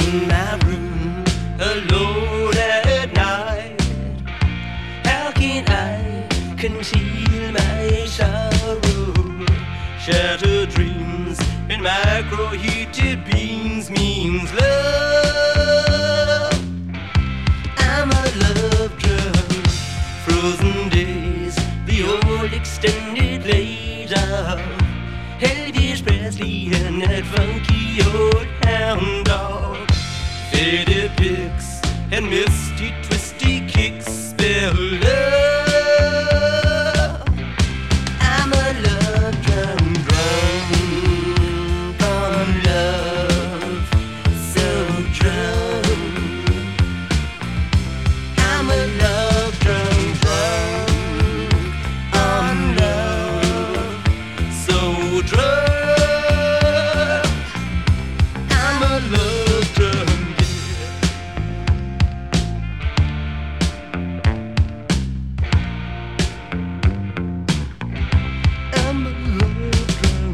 in my room, alone at night. How can I conceal my sorrow? Shattered dreams and micro-heated beams means love. I'm a love drug, frozen days, the old extended plays of Elvis Presley and that funky old hound dog. Faded pics and misty twisty kicks spell love. I'm a love drunk, drunk on love, so drunk. I'm a love drunk, drunk on love, so drunk. I'm a love drunk, I'm a love drunk.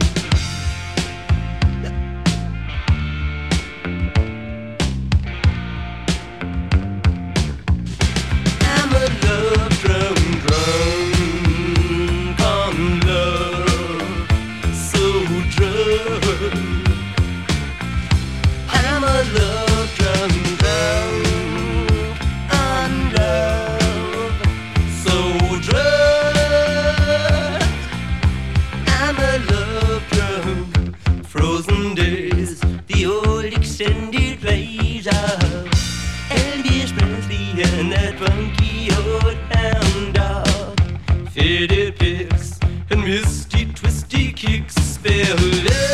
I'm a love drunk, drunk on love, so drunk. I'm a love drunk, drunk on love, so drunk. I'm a love drunk, frozen days, the old extended plays of Elvis Presley and that funky old hound dog. Faded pics and misty twisty kicks spell love.